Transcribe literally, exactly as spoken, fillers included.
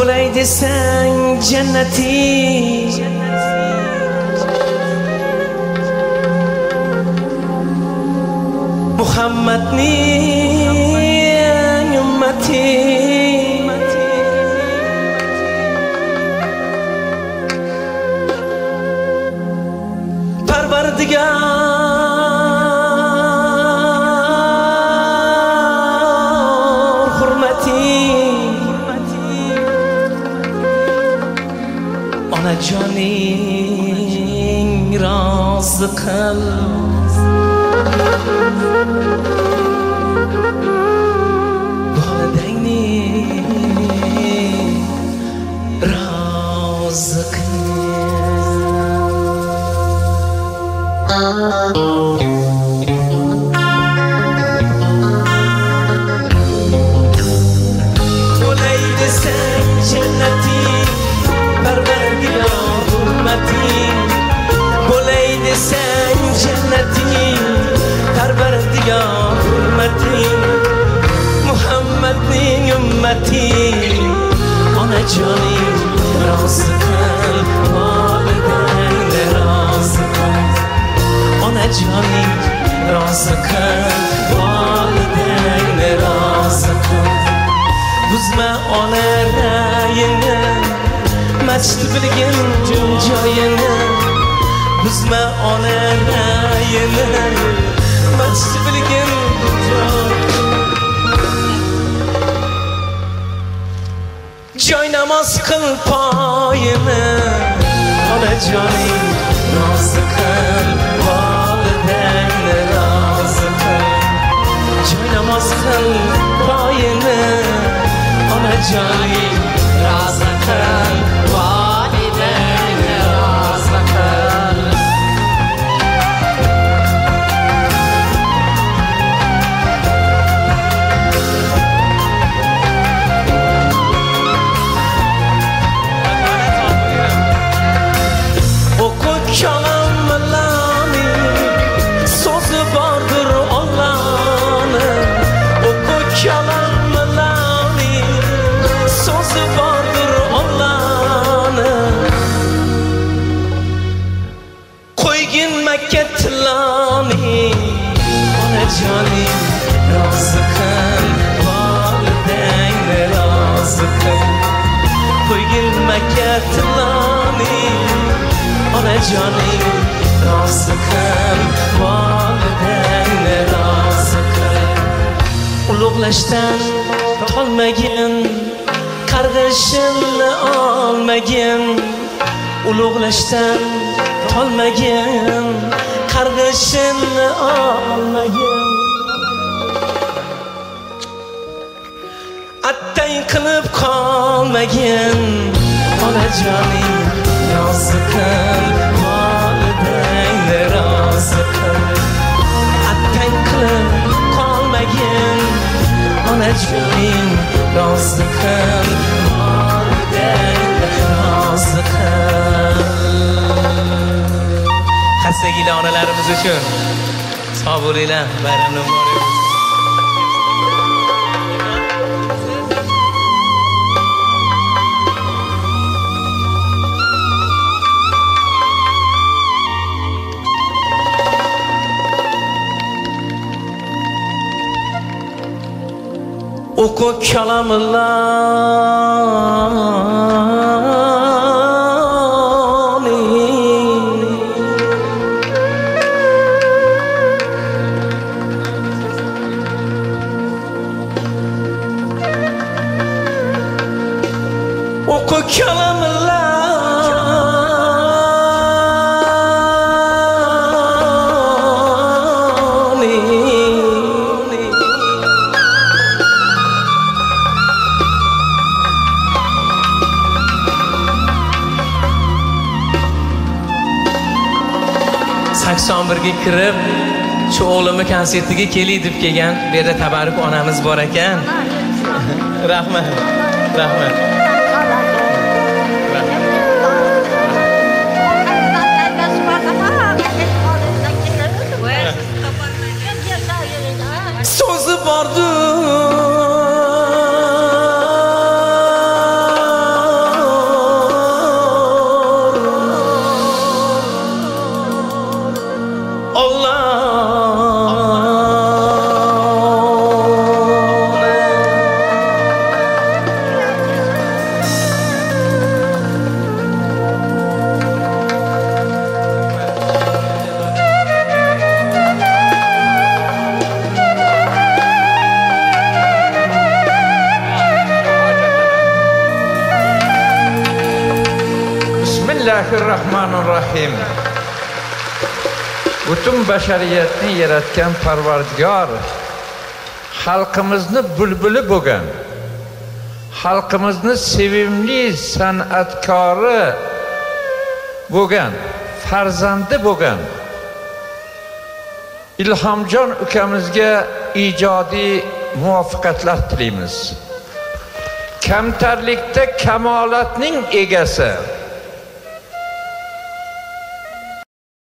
bo'lay desang jannati Muhammadning ummati Parvardigor hurmati onajoning rozi qil bo'lay desang jannati Parvardigor hurmati bo'lay desang jannati Parvardigor hurmati Muhammadning ummati onajoning rozi qil volidangni rozi qil onajoning rozi qil volidangni rozi qil buzma ona rayini masjid bilgin joyini buzma ona rayini masjid bilgin joyini joy namoz qil poyini onajoning rozi qil volidangni rozi qil joy namoz qil poyini onajoning rozi qil volidangni rozi qil Kalamlarni so'zi bordir Allohni o'qi kalamlarni so'zi bordir Allohni qo'ygin Makka tiloni onajoning rozi qil volidangni rozi qil qo'ygin Makka tiloni onajoning rozi qil volidangni rozi qil ulug'lashdan tolmagin qarg'ishimni olmagin ulug'lashdan tolmagin qarg'ishimni olmagin attang qilib qolmagin onajoning rozi qil volidangni rozi qil attang qilib qolmagin onajoning rozi qil volidangni rozi qil xastagina onalarimiz uchun sog' bo'linglar bayram muborak o'qi kalamlarni o'qi kalamlarni sakson birga kirib shu o'g'limni konsertiga kelay deb kelgan. Bu yerda tabarruk onamiz bor ekan. Rahmat. Rahmat. So'zi bordi Bismillahirrahmanirrahim. Butun bashariyatni yaratgan Parvardigor xalqimizni bulbuli bo'lgan, xalqimizni sevimli san'atkori bo'lgan, farzandi bo'lgan Ilhomjon ukamizga ijodiy muvaffaqiyatlar tilaymiz. Kamtarlikda kamolatning egasi